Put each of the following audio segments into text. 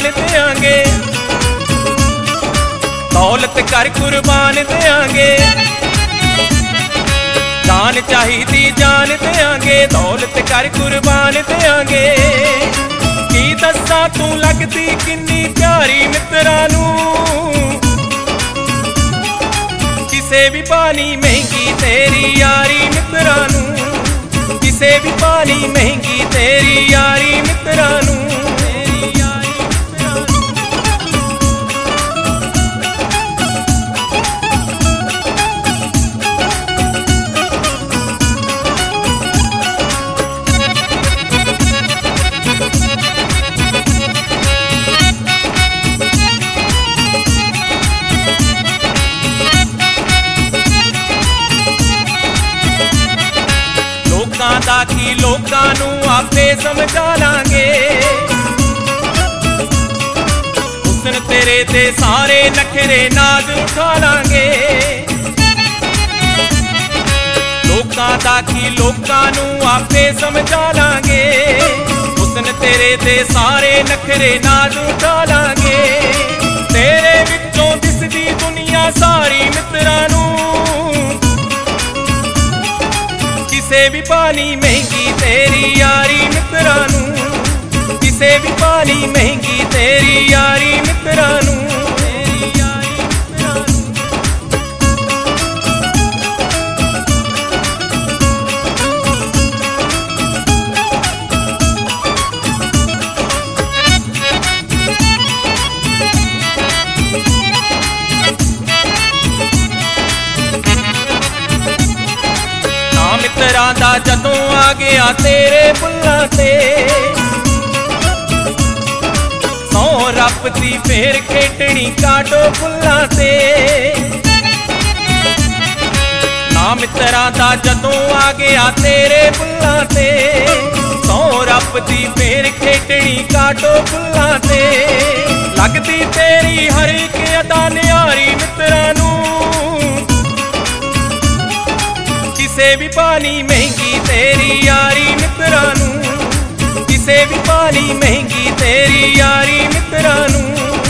कुर्बान देंगे, दौलत कर कुर्बान देंगे। जान चाहिदी जान देंगे, दौलत कर कुर्बान देंगे। की दस्सा तू लगदी किन्नी प्यारी मित्रां नूं, किसे भी पानी महंगी तेरी यारी मित्रां नूं, किसे भी पानी महंगी तेरी यारी मित्रां नूं। की लोकां नूं आपे समझा लांगे, हुस्न तेरे ते सारे नखरे नाज उठा लांगे। लोकां दा की लोकां नूं आपे समझा लांगे, हुस्न तेरे ते सारे नखरे नाज उठा लांगे। तेरे विचों दिसदी दुनिया सारी मित्रां नूं, किसे भी पानी महंगी तेरी यारी मित्रां नूं, किसे भी पानी महंगी तेरी यारी मित्रां नूं। मित्रां दा जदों आ गया तेरे बुल्लां ते, सौ रब दी फेर खेटनी काटो फुल्लां ते। ना मित्रां दा जदों आ गया तेरे बुल्लां ते, सौ रब दी फेर खेटनी काटो फुल्लां ते। लगदी तेरी हर एक अदा न्यारी मित्रां नूं, किसे भी पानी महंगी तेरी यारी मित्रां नूं, किसे भी पानी महंगी तेरी यारी मित्रां नूं।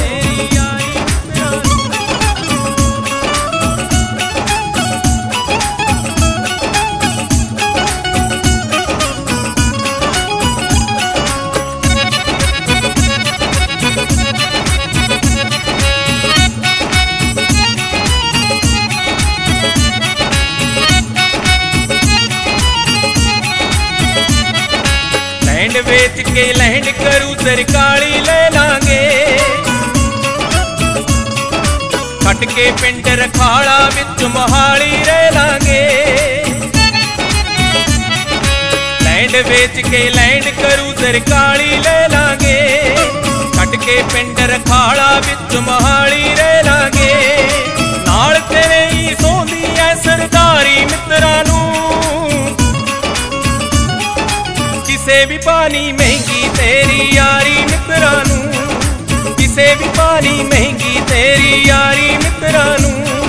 लैंड बेच के लैंड करू सरकाली ले लांगे, खट के पिंड रखाड़ा विच मोहाली रह लांगे। लैंड बेच के लैंड करू सरकाली ले लांगे, खट के पिंड रखाड़ा विच मोहाली रह लांगे। नाल तेरे ही सोंदी ऐ सरदारी मित्रां नूं, किसे भी पानी महंगी तेरी यारी मित्रां नूं, किसे भी पानी महंगी तेरी यारी मित्रां नूं।